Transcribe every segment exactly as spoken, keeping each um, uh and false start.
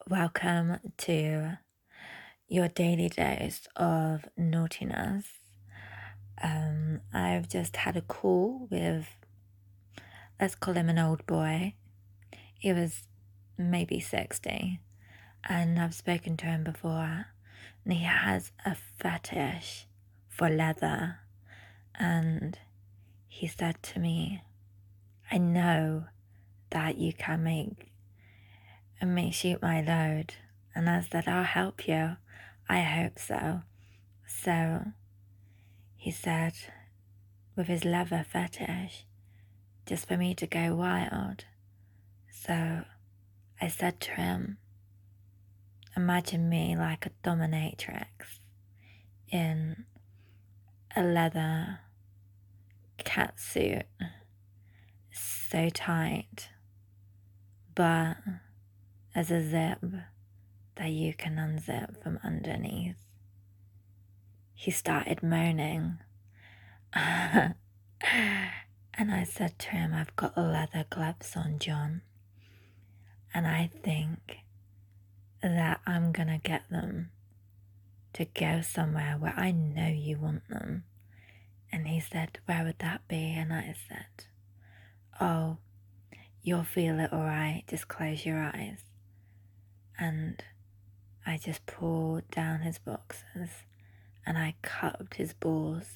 Welcome to your daily dose of naughtiness. Um, I've just had a call with, let's call him an old boy. He was maybe sixty, and I've spoken to him before, and he has a fetish for leather. And he said to me, I know that you can make me shoot my load. And I said, I'll help you. I hope so. So he said, with his leather fetish, just for me to go wild. So I said to him, imagine me like a dominatrix in a leather catsuit, so tight, but as a zip that you can unzip from underneath. He started moaning. And I said to him, I've got leather gloves on, John. And I think that I'm gonna get them to go somewhere where I know you want them. And he said, where would that be? And I said, oh, you'll feel it alright, just close your eyes. And I just pulled down his boxers and I cupped his balls,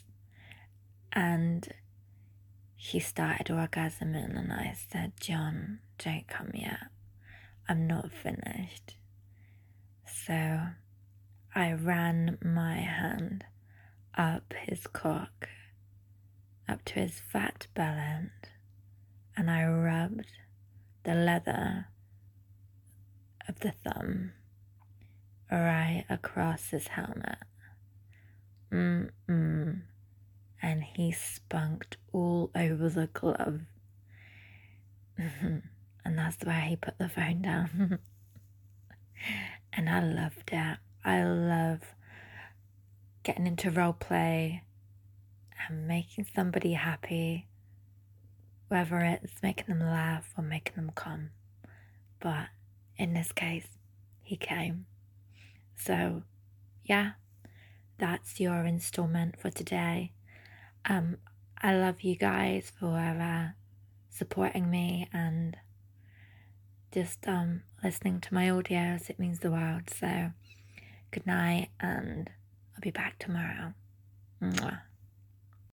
and he started orgasming, and I said, John, don't come yet. I'm not finished. So I ran my hand up his cock, up to his fat bell end, and I rubbed the leather of the thumb right across his helmet. Mm-mm. And he spunked all over the glove. And that's where he put the phone down. And I loved it. I love getting into role play and making somebody happy, whether it's making them laugh or making them come. But in this case, he came. So yeah, that's your installment for today. Um, I love you guys for uh, supporting me and just um, listening to my audios. It means the world. So good night, and I'll be back tomorrow. Mwah.